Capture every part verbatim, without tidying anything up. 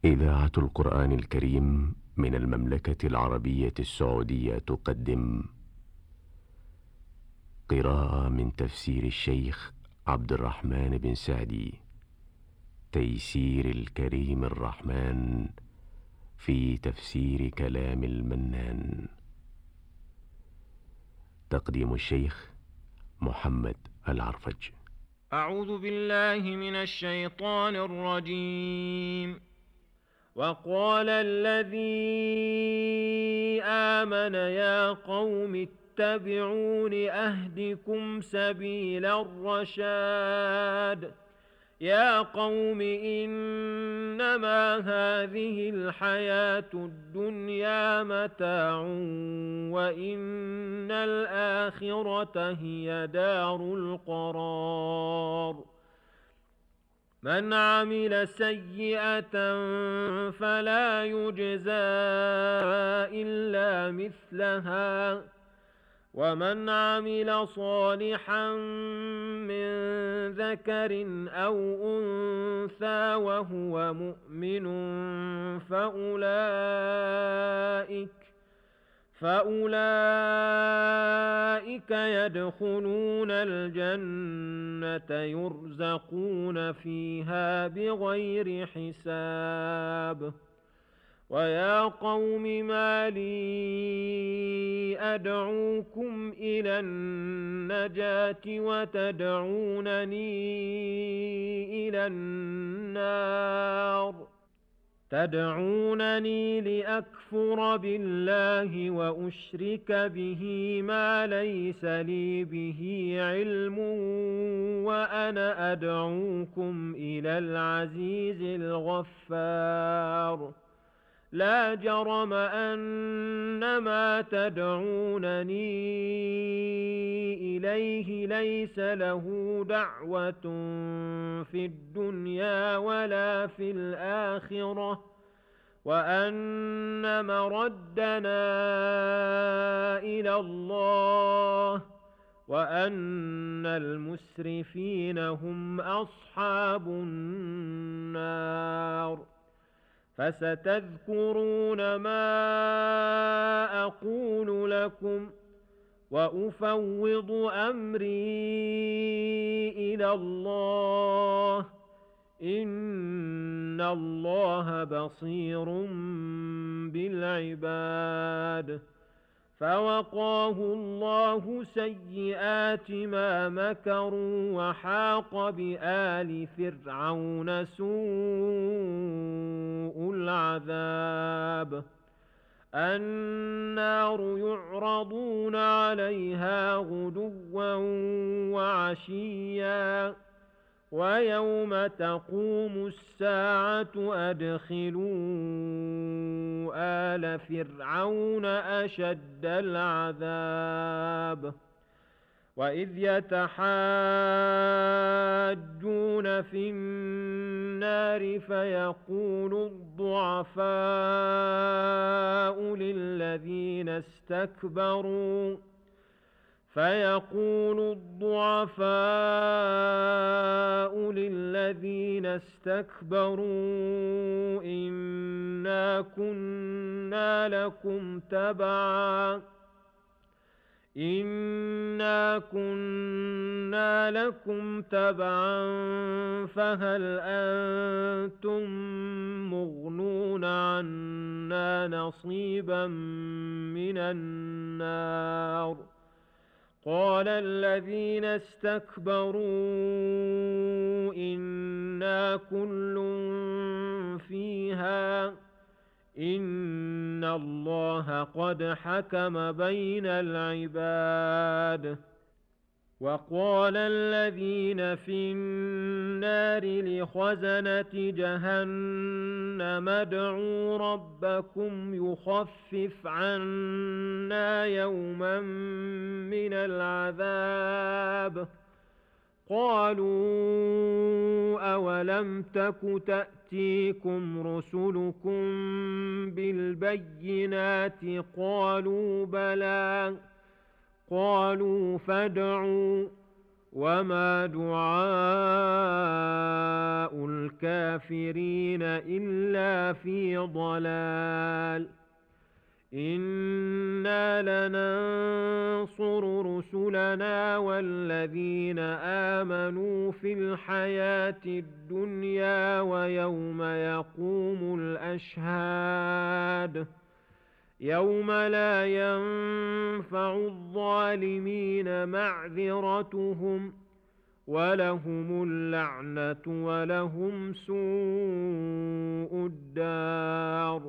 إذاعة القرآن الكريم من المملكة العربية السعودية تقدم قراءة من تفسير الشيخ عبد الرحمن بن سعدي، تيسير الكريم الرحمن في تفسير كلام المنان. تقديم الشيخ محمد العرفج. أعوذ بالله من الشيطان الرجيم. وقال الذي آمن يا قوم اتبعون أهدكم سبيل الرشاد. يا قوم إنما هذه الحياة الدنيا متاع وإن الآخرة هي دار القرار. من عمل سيئة فلا يجزى إلا مثلها ومن عمل صالحا من ذكر أو أنثى وهو مؤمن فأولئك فأولئك يدخلون الجنة يرزقون فيها بغير حساب. ويا قوم ما لي أدعوكم إلى النجاة وتدعونني إلى النار تدعونني لأكفر بالله وأشرك به ما ليس لي به علم وأنا أدعوكم إلى العزيز الغفار. لا جرم أن ما تدعونني إليه ليس له دعوة في الدنيا ولا في الآخرة وأن مردنا إلى الله وأن المسرفين هم أصحاب النار. فستذكرون ما أقول لكم وأفوض أمري إلى الله إن الله بصير بالعباد. فوقاه الله سيئات ما مكروا وحاق بآل فرعون سوء العذاب. النار يعرضون عليها غدوا وعشيا ويوم تقوم الساعة أدخلوا آل فرعون أشد العذاب. وإذ يتحاجون في النار فيقول الضعفاء للذين استكبروا فيقول الضعفاء للذين استكبروا إنا كنا لكم تبعا إنا كنا لكم تبعا فهل أنتم مغنون عنا نصيبا من النار. قال الذين استكبروا إنا كل فيها إن الله قد حكم بين العباد. وقال الذين في النار لخزنة جهنم ادعوا ربكم يخفف عنا يوما من العذاب. قالوا أولم تك تأتيكم رسلكم بالبينات قالوا بلى قالوا فادعوا وما دعاء الكافرين إلا في ضلال إنا لننصر رسلنا والذين آمنوا في الحياة الدنيا ويوم يقوم الأشهاد يوم لا ينفع الظالمين معذرتهم ولهم اللعنة ولهم سوء الدار.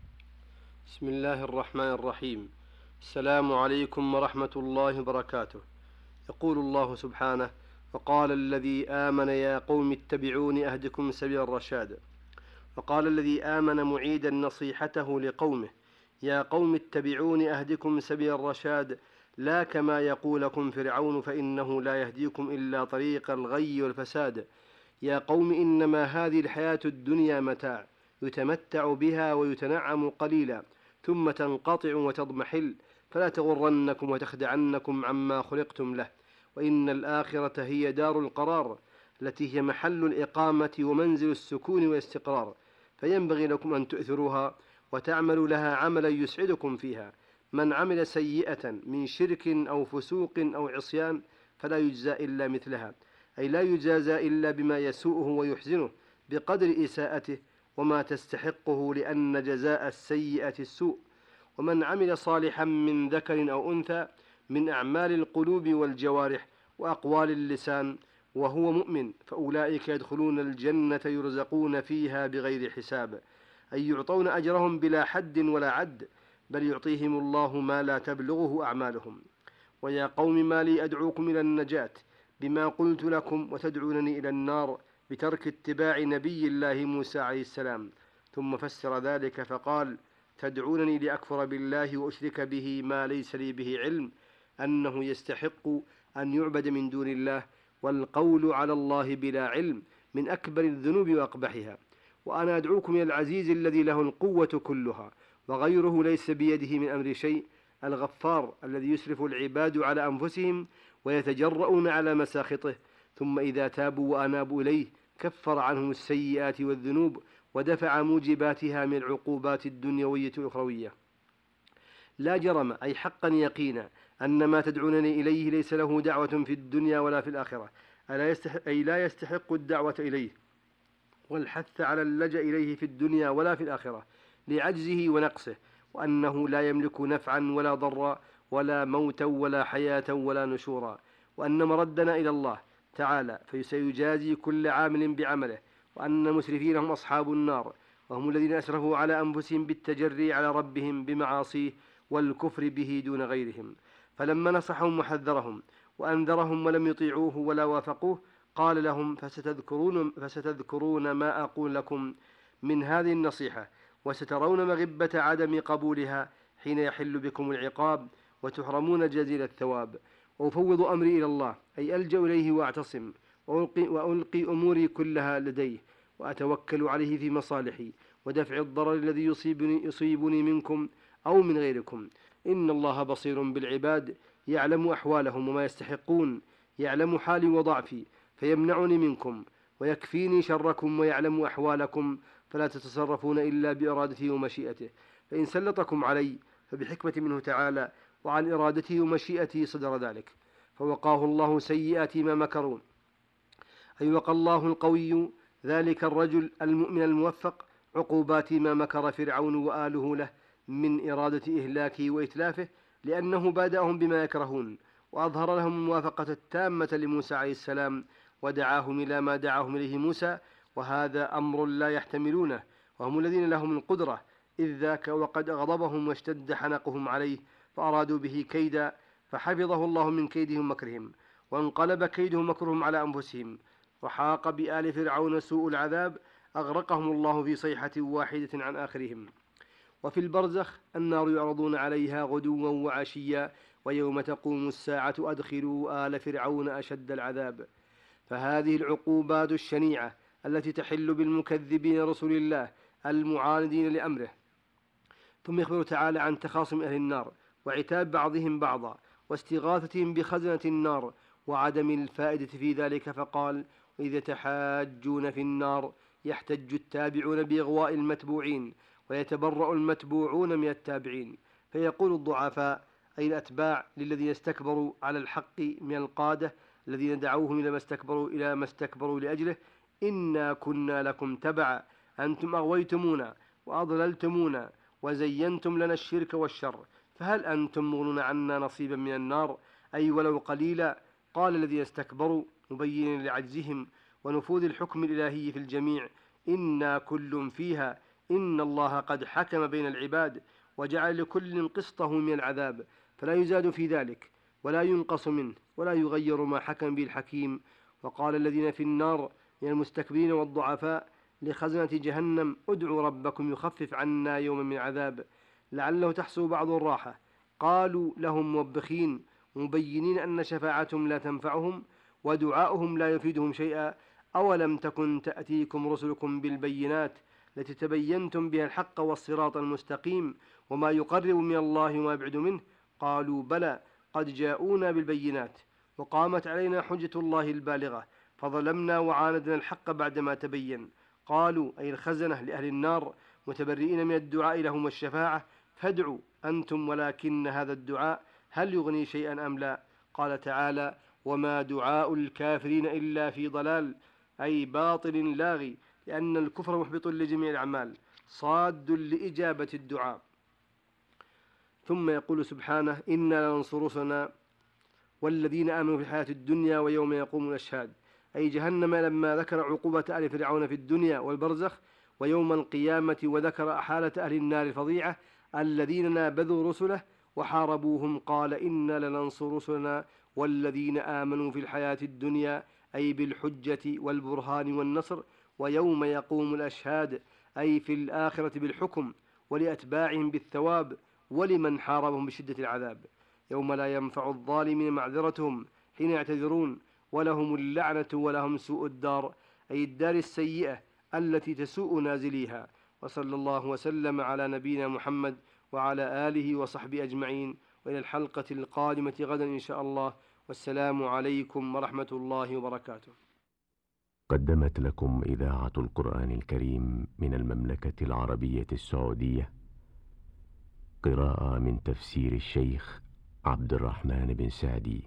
بسم الله الرحمن الرحيم. السلام عليكم ورحمة الله وبركاته. يقول الله سبحانه: وقال الذي آمن يا قوم اتبعون أهدكم سبيل الرشاد. وقال الذي آمن معيدا نصيحته لقومه: يا قوم اتبعون أهدكم سبيل الرشاد، لا كما يقولكم فرعون فإنه لا يهديكم إلا طريق الغي والفساد. يا قوم إنما هذه الحياة الدنيا متاع يتمتع بها ويتنعم قليلا ثم تنقطع وتضمحل، فلا تغرنكم وتخدعنكم عما خلقتم له، وإن الآخرة هي دار القرار التي هي محل الإقامة ومنزل السكون والاستقرار، فينبغي لكم أن تؤثروها وتعملوا لها عملا يسعدكم فيها. من عمل سيئة من شرك أو فسوق أو عصيان فلا يجزى إلا مثلها، أي لا يجازى إلا بما يسوءه ويحزنه بقدر إساءته وما تستحقه، لأن جزاء السيئة السوء. ومن عمل صالحا من ذكر أو أنثى من أعمال القلوب والجوارح وأقوال اللسان وهو مؤمن فأولئك يدخلون الجنة يرزقون فيها بغير حساب، أي يعطون أجرهم بلا حد ولا عد، بل يعطيهم الله ما لا تبلغه أعمالهم. ويا قوم ما لي أدعوكم إلى النجاة بما قلت لكم وتدعونني إلى النار بترك اتباع نبي الله موسى عليه السلام. ثم فسر ذلك فقال: تدعونني لأكفر بالله وأشرك به ما ليس لي به علم أنه يستحق أن يعبد من دون الله، والقول على الله بلا علم من أكبر الذنوب وأقبحها. وأنا أدعوكم إلى العزيز الذي له القوة كلها وغيره ليس بيده من أمر شيء، الغفار الذي يسرف العباد على أنفسهم ويتجرؤون على مساخطه، ثم إذا تابوا وأنابوا إليه كفر عنهم السيئات والذنوب ودفع موجباتها من العقوبات الدنيوية والأخروية. لا جرم، أي حقا يقينا، أن ما تدعونني إليه ليس له دعوة في الدنيا ولا في الآخرة، أي لا يستحق الدعوة إليه والحث على اللجأ إليه في الدنيا ولا في الآخرة لعجزه ونقصه، وأنه لا يملك نفعا ولا ضرا ولا موتا ولا حياة ولا نشورا، وأن مردنا إلى الله تعالى فسيجازي كل عامل بعمله، وأن المسرفين هم أصحاب النار، وهم الذين أسرفوا على أنفسهم بالتجري على ربهم بمعاصيه والكفر به دون غيرهم. فلما نصحهم وحذرهم وأنذرهم ولم يطيعوه ولا وافقوه قال لهم: فستذكرون, فستذكرون ما أقول لكم من هذه النصيحة، وسترون مغبة عدم قبولها حين يحل بكم العقاب وتحرمون جزيل الثواب. وأفوض أمري إلى الله، أي ألجأ إليه وأعتصم وألقي, وألقي أموري كلها لديه، وأتوكل عليه في مصالحي ودفع الضرر الذي يصيبني, يصيبني منكم أو من غيركم. إن الله بصير بالعباد يعلم أحوالهم وما يستحقون، يعلم حالي وضعفي فيمنعني منكم ويكفيني شركم، ويعلم أحوالكم فلا تتصرفون إلا بإرادته ومشيئته. فإن سلطكم علي فبحكمة منه تعالى وعن إرادته ومشيئته صدر ذلك، فوقاه الله سيئات ما مكرون، أي وقى الله القوي ذلك الرجل المؤمن الموفق عقوبات ما مكر فرعون وآله له من إرادة إهلاكه وإتلافه، لأنه بادأهم بما يكرهون وأظهر لهم الموافقة التامة لموسى عليه السلام ودعاهم إلى ما دعاهم إليه موسى، وهذا أمر لا يحتملونه، وهم الذين لهم القدرة إذ ذاك وقد أغضبهم واشتد حنقهم عليه فأرادوا به كيدا فحفظه الله من كيدهم مكرهم، وانقلب كيدهم مكرهم على أنفسهم، وحاق بآل فرعون سوء العذاب أغرقهم الله في صيحة واحدة عن آخرهم. وفي البرزخ النار يعرضون عليها غدوا وعشيا ويوم تقوم الساعة أدخلوا آل فرعون أشد العذاب. فهذه العقوبات الشنيعة التي تحل بالمكذبين رسول الله المعاندين لأمره. ثم يخبر تعالى عن تخاصم أهل النار وعتاب بعضهم بعضا واستغاثتهم بخزنة النار وعدم الفائدة في ذلك، فقال: وإذا تحاجون في النار يحتج التابعون بإغواء المتبوعين ويتبرأ المتبوعون من التابعين، فيقول الضعفاء أي الأتباع للذين استكبروا على الحق من القادة الذين دعوهم إلى ما استكبروا إلى ما استكبروا لأجله: إنا كنا لكم تبعا أنتم أغويتمونا وأضللتمونا وزينتم لنا الشرك والشر، فهل أنتم مغنون عنا نصيبا من النار أي ولو قليلا؟ قال الذين استكبروا مبينا لعجزهم ونفوذ الحكم الإلهي في الجميع: إنا كل فيها إن الله قد حكم بين العباد وجعل لكل قسطه من العذاب، فلا يزاد في ذلك ولا ينقص منه ولا يغير ما حكم به الحكيم. وقال الذين في النار من المستكبرين والضعفاء لخزنة جهنم: ادعوا ربكم يخفف عنا يوما من عذاب لعله تحصل بعض الراحة. قالوا لهم موبخين مبينين أن شفاعتهم لا تنفعهم ودعاؤهم لا يفيدهم شيئا: أولم تكن تأتيكم رسلكم بالبينات التي تبينتم بها الحق والصراط المستقيم وما يقرب من الله وما يبعد منه؟ قالوا: بلى قد جاءونا بالبينات وقامت علينا حجة الله البالغة فظلمنا وعاندنا الحق بعدما تبين. قالوا أي الخزنة لأهل النار متبرئين من الدعاء لهم والشفاعة: فادعوا أنتم ولكن هذا الدعاء هل يغني شيئا أم لا؟ قال تعالى: وما دعاء الكافرين إلا في ضلال، أي باطل لاغي، لأن الكفر محبط لجميع الأعمال صاد لإجابة الدعاء. ثم يقول سبحانه: إنا لننصر رسلنا والذين آمنوا في الحياة الدنيا ويوم يقوم الأشهاد، أي جهنم لما ذكر عقوبة آل فرعون في الدنيا والبرزخ، ويوم القيامة وذكر حالة أهل النار الفظيعة الذين نابذوا رسله وحاربوهم، قال: إنا لننصر رسلنا والذين آمنوا في الحياة الدنيا، أي بالحجة والبرهان والنصر، ويوم يقوم الأشهاد، أي في الآخرة بالحكم ولأتباعهم بالثواب ولمن حاربهم بشدة العذاب، يوم لا ينفع الظالمين معذرتهم حين يعتذرون، ولهم اللعنة ولهم سوء الدار، أي الدار السيئة التي تسوء نازليها. وصلى الله وسلم على نبينا محمد وعلى آله وصحبه أجمعين، وإلى الحلقة القادمة غدا إن شاء الله، والسلام عليكم ورحمة الله وبركاته. قدمت لكم إذاعة القرآن الكريم من المملكة العربية السعودية قراءة من تفسير الشيخ عبد الرحمن بن سعدي،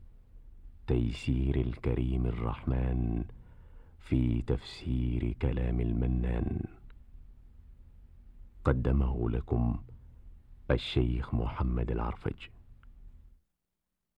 تيسير الكريم الرحمن في تفسير كلام المنان. قدمه لكم الشيخ محمد العرفج.